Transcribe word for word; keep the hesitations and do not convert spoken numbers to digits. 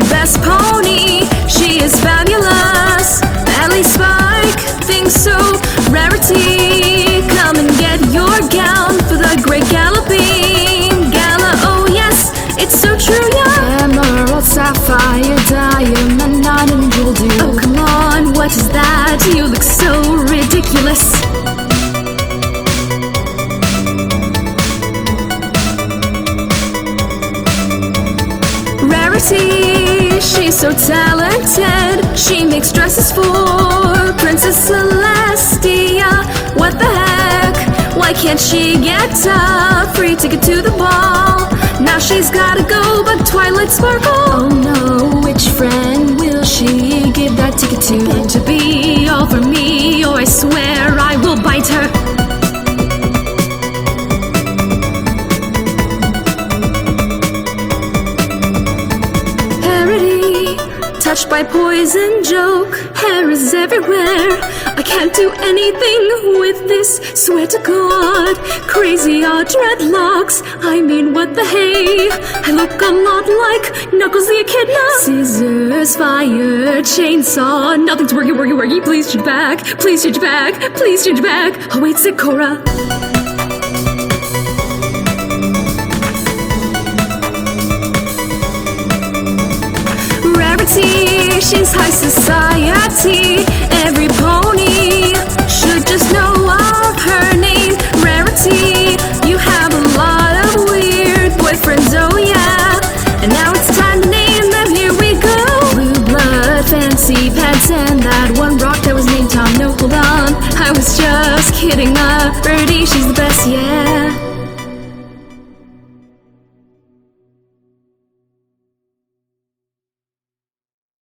the best pony. She is fabulous. At least Spike thinks so. Rarity, come and get your gown for the great galloping gala. Oh yes, it's so true, yeah. Emerald, sapphire, diamond, diamond will do. Oh come on, what is that? You look so ridiculous. Rarity, she's so talented. She makes dresses for Princess Celestia. What the heck? Why can't she get a free ticket to the ball? Now she's gotta go, but Twilight Sparkle. Oh no, which friend will she give that ticket to? Going to be all for me, or I swear I will bite her. Touched by poison joke, hair is everywhere. I can't do anything with this, swear to God. Crazy odd dreadlocks, I mean what the hey. I look a lot like Knuckles the Echidna. Scissors, fire, chainsaw, nothing's worky, worky, worky. Please change back, please change back, please change back. Oh wait, Sakura. She's high society. Every pony should just know of her name. Rarity, you have a lot of weird boyfriends, oh yeah. And now it's time to name them, here we go. Blue blood, fancy pets, and that one rock that was named Tom. No, hold on, I was just kidding. Uh, Birdie, she's the best, yeah.